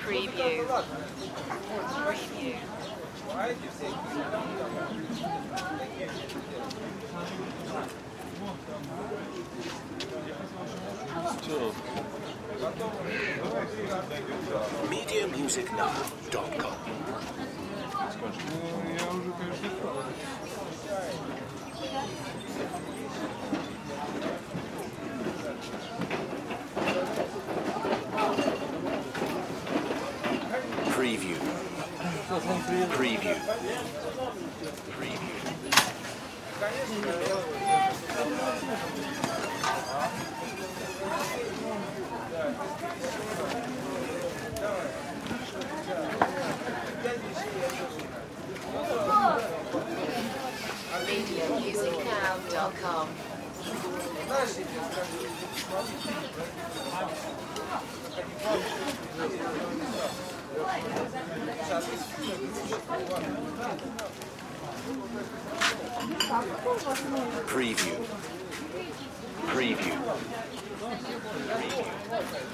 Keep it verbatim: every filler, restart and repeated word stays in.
Preview. Preview. media music now dot com. Preview. Preview. Preview. media music now dot com. Preview. Preview. Preview.